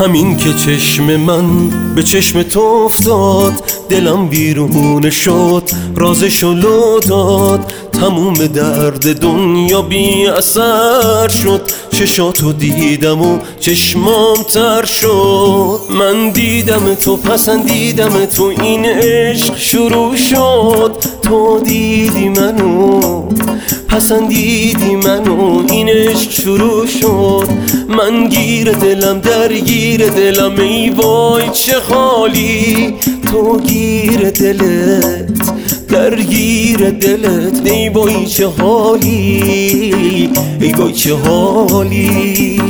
همین که چشم من به چشم تو افتاد، دلم بیرون شد، رازشو لو داد. تموم درد دنیا بی اثر شد، چشاتو دیدم و چشمام تر شد. من دیدم تو، پسندیدم تو، این عشق شروع شد. تو دیدی منو، پسندیدی منو، این عشق شروع شد. من گیر دلم، درگیر دلم، ای وای چه حالی. تو گیر دلت، درگیر دلت، ای وای چه حالی، ای وای چه حالی.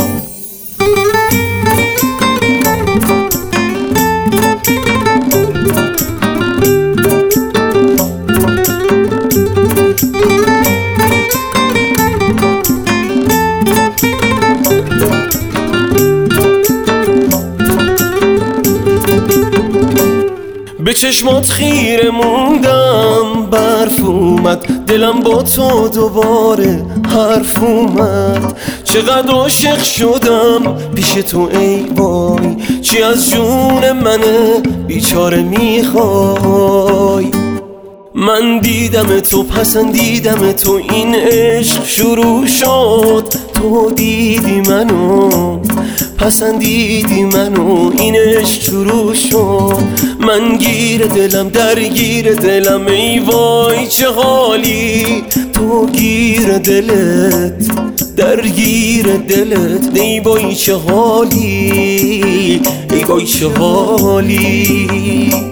به چشمات خیره موندم، برف اومد، دلم با تو دوباره حرف اومد. چقدر عاشق شدم پیش تو، ای وای چی از جون منه بیچاره میخوای. من دیدم تو، پسندیدم تو، این عشق شروع شد. تو دیدی منو، پسندیدی منو، این عشق شروع شد. من گیر دلم، درگیر دلم، ای وای چه حالی. تو گیر دلت، درگیر دلت، ای وای چه حالی، ای وای چه حالی.